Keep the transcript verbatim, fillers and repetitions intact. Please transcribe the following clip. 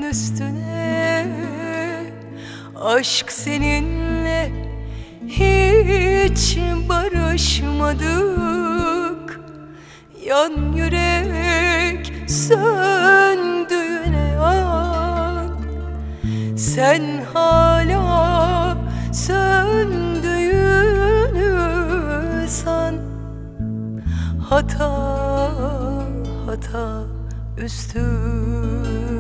üstüne. Aşk seninle hiç barışmadık. Yan yürek söndüğüne yan, sen hala söndüğünü san. Hata hata üstü